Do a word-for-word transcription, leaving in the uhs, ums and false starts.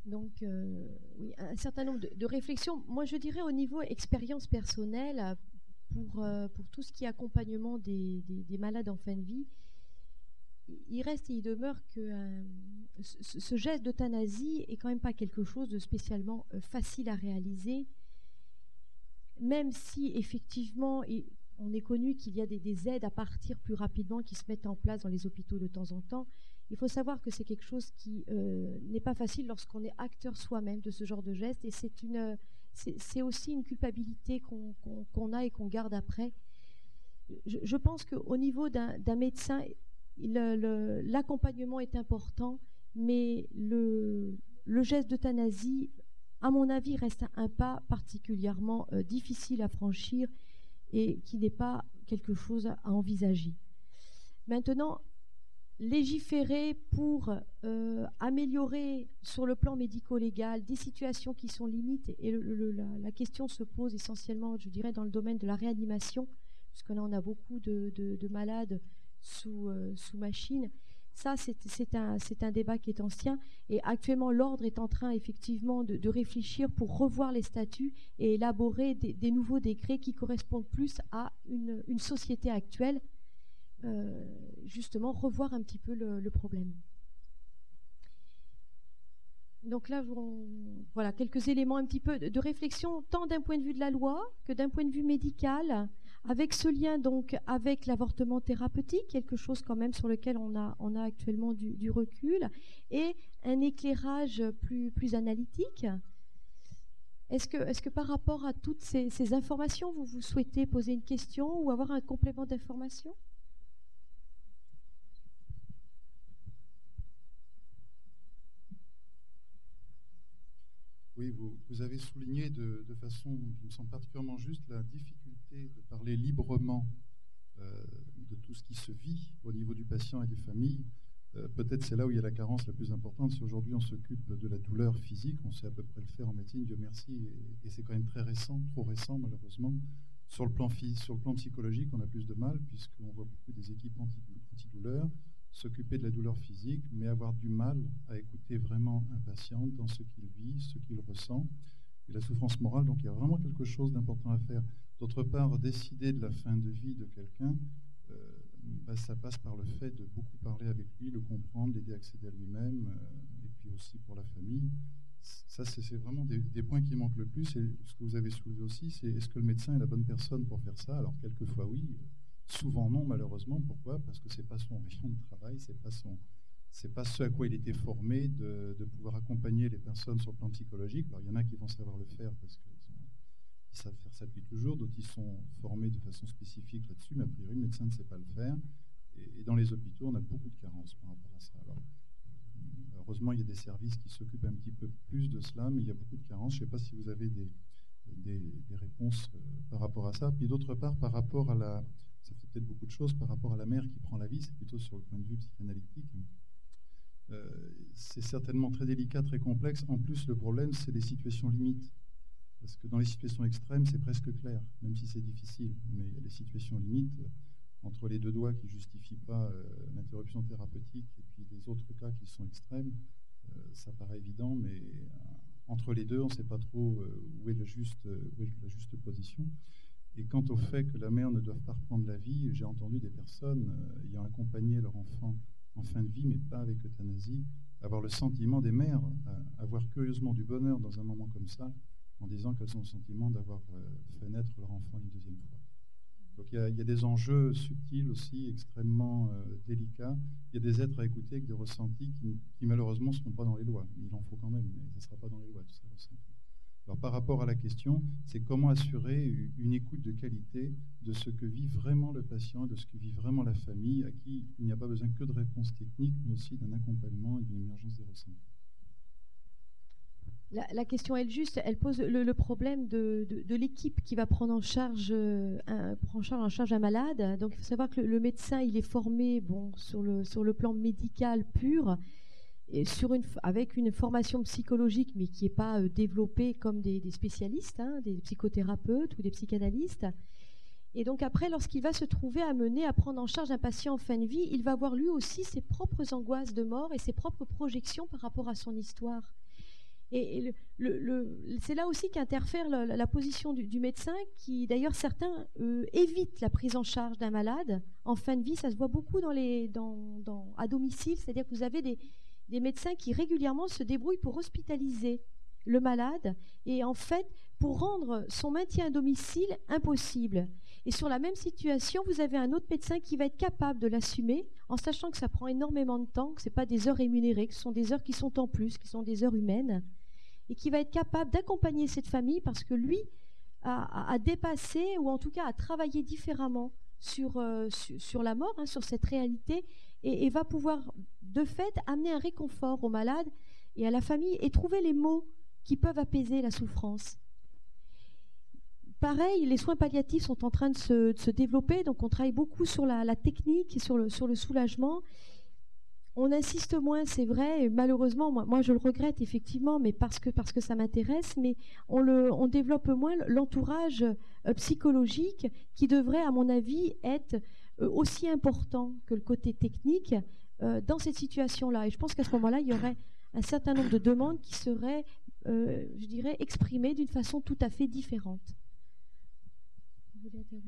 Donc, euh, oui, un certain nombre de, de réflexions. Moi, je dirais au niveau expérience personnelle, pour, euh, pour tout ce qui est accompagnement des, des, des malades en fin de vie, il reste et il demeure que euh, ce, ce geste d'euthanasie est quand même pas quelque chose de spécialement euh, facile à réaliser, même si effectivement il, on est connu qu'il y a des, des aides à partir plus rapidement qui se mettent en place dans les hôpitaux de temps en temps. Il faut savoir que c'est quelque chose qui euh, n'est pas facile lorsqu'on est acteur soi-même de ce genre de geste, et c'est une, c'est, c'est aussi une culpabilité qu'on, qu'on, qu'on a et qu'on garde après. Je, je pense qu'au niveau d'un, d'un médecin, le, le, l'accompagnement est important, mais le, le geste d'euthanasie, à mon avis, reste un, un pas particulièrement euh, difficile à franchir et qui n'est pas quelque chose à envisager. Maintenant, légiférer pour euh, améliorer sur le plan médico-légal des situations qui sont limites, et le, le, la, la question se pose essentiellement, je dirais, dans le domaine de la réanimation, puisque là on a beaucoup de, de, de malades sous, euh, sous machine. Ça, c'est, c'est, un, c'est un débat qui est ancien, et actuellement l'ordre est en train effectivement de, de réfléchir pour revoir les statuts et élaborer des, des nouveaux décrets qui correspondent plus à une, une société actuelle. Euh, justement revoir un petit peu le, le problème. Donc là, on, voilà quelques éléments un petit peu de, de réflexion, tant d'un point de vue de la loi que d'un point de vue médical, avec ce lien donc avec l'avortement thérapeutique, quelque chose quand même sur lequel on a, on a actuellement du, du recul, et un éclairage plus, plus analytique. Est-ce que, est-ce que par rapport à toutes ces, ces informations, vous, vous souhaitez poser une question ou avoir un complément d'information ? Oui, vous, vous avez souligné de, de façon qui me semble particulièrement juste la difficulté de parler librement euh, de tout ce qui se vit au niveau du patient et des familles. Euh, peut-être c'est là où il y a la carence la plus importante. Si aujourd'hui on s'occupe de la douleur physique, on sait à peu près le faire en médecine, Dieu merci, et, et c'est quand même très récent, trop récent malheureusement. Sur le plan physique, sur le plan psychologique, on a plus de mal puisqu'on voit beaucoup des équipes anti-douleurs s'occuper de la douleur physique, mais avoir du mal à écouter vraiment un patient dans ce qu'il vit, ce qu'il ressent, et la souffrance morale. Donc il y a vraiment quelque chose d'important à faire. D'autre part, décider de la fin de vie de quelqu'un, euh, bah, ça passe par le fait de beaucoup parler avec lui, le comprendre, l'aider à accéder à lui-même, euh, et puis aussi pour la famille. Ça, c'est, c'est vraiment des, des points qui manquent le plus. Et ce que vous avez soulevé aussi, c'est est-ce que le médecin est la bonne personne pour faire ça? Alors quelquefois oui. Souvent non, malheureusement. Pourquoi? Parce que ce n'est pas son rayon de travail, ce n'est pas, son, c'est pas ce à quoi il était formé de, de pouvoir accompagner les personnes sur le plan psychologique. Alors il y en a qui vont savoir le faire parce qu'ils ils savent faire ça depuis toujours, d'autres ils sont formés de façon spécifique là-dessus, mais a priori le médecin ne sait pas le faire. Et, et dans les hôpitaux, on a beaucoup de carences par rapport à ça. Alors, heureusement, il y a des services qui s'occupent un petit peu plus de cela, mais il y a beaucoup de carences. Je ne sais pas si vous avez des, des, des réponses euh, par rapport à ça. Puis d'autre part, par rapport à la... Ça fait peut-être beaucoup de choses par rapport à la mère qui prend la vie, c'est plutôt sur le point de vue psychanalytique. Euh, c'est certainement très délicat, très complexe. En plus, le problème, c'est les situations limites. Parce que dans les situations extrêmes, c'est presque clair, même si c'est difficile. Mais il y a des situations limites euh, entre les deux doigts qui ne justifient pas euh, l'interruption thérapeutique et puis les autres cas qui sont extrêmes. Euh, ça paraît évident, mais euh, entre les deux, on ne sait pas trop euh, où est la juste, euh, où est la juste position. Et quant au fait que la mère ne doive pas reprendre la vie, j'ai entendu des personnes euh, ayant accompagné leur enfant en fin de vie, mais pas avec euthanasie, avoir le sentiment des mères, euh, avoir curieusement du bonheur dans un moment comme ça, en disant qu'elles ont le sentiment d'avoir euh, fait naître leur enfant une deuxième fois. Donc il y a, il y a des enjeux subtils aussi, extrêmement euh, délicats. Il y a des êtres à écouter avec des ressentis qui, qui malheureusement ne seront pas dans les lois. Il en faut quand même, mais ça ne sera pas dans les lois, tous ces ressentis. Alors, par rapport à la question, c'est comment assurer une écoute de qualité de ce que vit vraiment le patient, de ce que vit vraiment la famille, à qui il n'y a pas besoin que de réponses techniques, mais aussi d'un accompagnement et d'une émergence des ressentis. La, la question est juste, elle pose le, le problème de, de, de l'équipe qui va prendre en charge, euh, un, prendre en charge, en charge un malade. Donc il faut savoir que le, le médecin, il est formé bon, sur, le, sur le plan médical pur, et sur une, avec une formation psychologique, mais qui n'est pas euh, développée comme des, des spécialistes, hein, des psychothérapeutes ou des psychanalystes. Et donc après, lorsqu'il va se trouver amené à prendre en charge un patient en fin de vie, il va avoir lui aussi ses propres angoisses de mort et ses propres projections par rapport à son histoire. Et, et le, le, le, c'est là aussi qu'interfère la, la position du, du médecin, qui d'ailleurs certains euh, évitent la prise en charge d'un malade en fin de vie. Ça se voit beaucoup dans les, dans, dans, à domicile, c'est-à-dire que vous avez des, des médecins qui régulièrement se débrouillent pour hospitaliser le malade et en fait pour rendre son maintien à domicile impossible. Et sur la même situation, vous avez un autre médecin qui va être capable de l'assumer en sachant que ça prend énormément de temps, que ce n'est pas des heures rémunérées, que ce sont des heures qui sont en plus, qui sont des heures humaines, et qui va être capable d'accompagner cette famille parce que lui a, a, a dépassé ou en tout cas a travaillé différemment sur, euh, sur, sur la mort, hein, sur cette réalité, et, et va pouvoir de fait amener un réconfort au malade et à la famille et trouver les mots qui peuvent apaiser la souffrance. Pareil, les soins palliatifs sont en train de se, de se développer, donc on travaille beaucoup sur la, la technique et sur le, sur le soulagement. On insiste moins, c'est vrai, et malheureusement, moi, moi je le regrette effectivement, mais parce que, parce que ça m'intéresse, mais on, le, on développe moins l'entourage euh, psychologique qui devrait, à mon avis, être euh, aussi important que le côté technique euh, dans cette situation-là. Et je pense qu'à ce moment-là, il y aurait un certain nombre de demandes qui seraient, euh, je dirais, exprimées d'une façon tout à fait différente. Vous voulez intervenir ?